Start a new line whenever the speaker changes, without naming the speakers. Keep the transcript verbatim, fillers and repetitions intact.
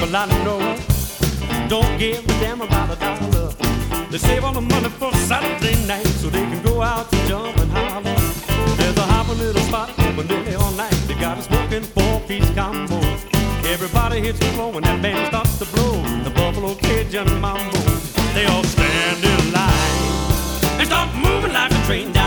people I know don't give a damn about a dollar. They save all the money for Saturday night so they can go out to jump and holler. There's a hot little spot open nearly all night. They got a smoking four-piece combo. Everybody hits the floor when that band starts to blow the Buffalo Cajun Mambo. They all stand in line and start moving like a train down